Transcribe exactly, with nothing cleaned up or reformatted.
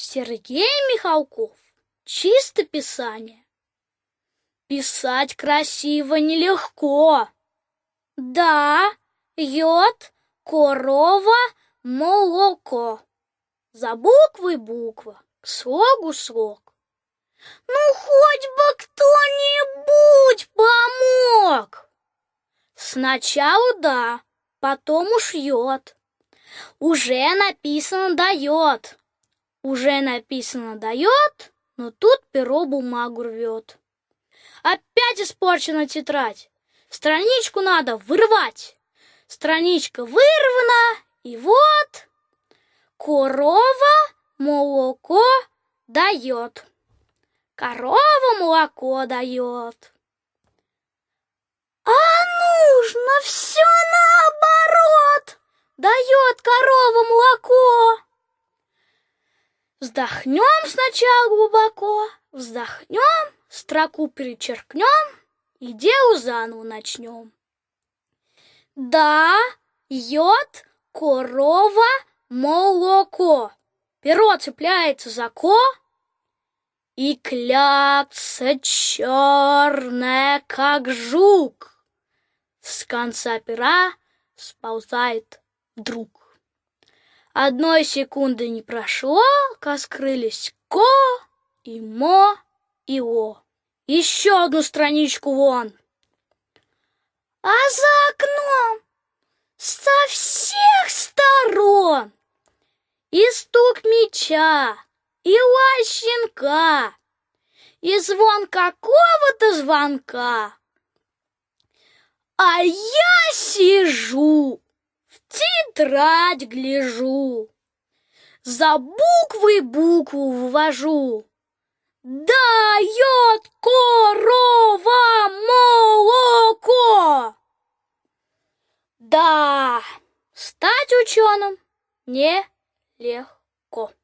Сергей Михалков. Чистописание. Писать красиво нелегко. Да, йод, корова, молоко. За буквой буква, к слогу слог. Ну, хоть бы кто-нибудь помог. Сначала да, потом уж йод. Уже написано дает. Уже написано дает, но тут перо бумагу рвет. Опять испорчена тетрадь. Страничку надо вырвать. Страничка вырвана, и вот корова молоко дает. Корова молоко дает. А нужно все наоборот. Дает корова молоко. Вздохнем сначала глубоко, вздохнем, строку перечеркнем и дело заново начнем. Да, йод, корова, молоко. Перо цепляется за ко, и клякса черная, как жук, с конца пера сползает вдруг. Одной секунды не прошло, как скрылись ко и мо и о. Еще одну страничку вон. А за окном со всех сторон и стук меча, и лай щенка, и звон какого-то звонка. А я сижу, в тетрадь гляжу, за буквой букву ввожу. Дает корова молоко. Да, стать ученым нелегко.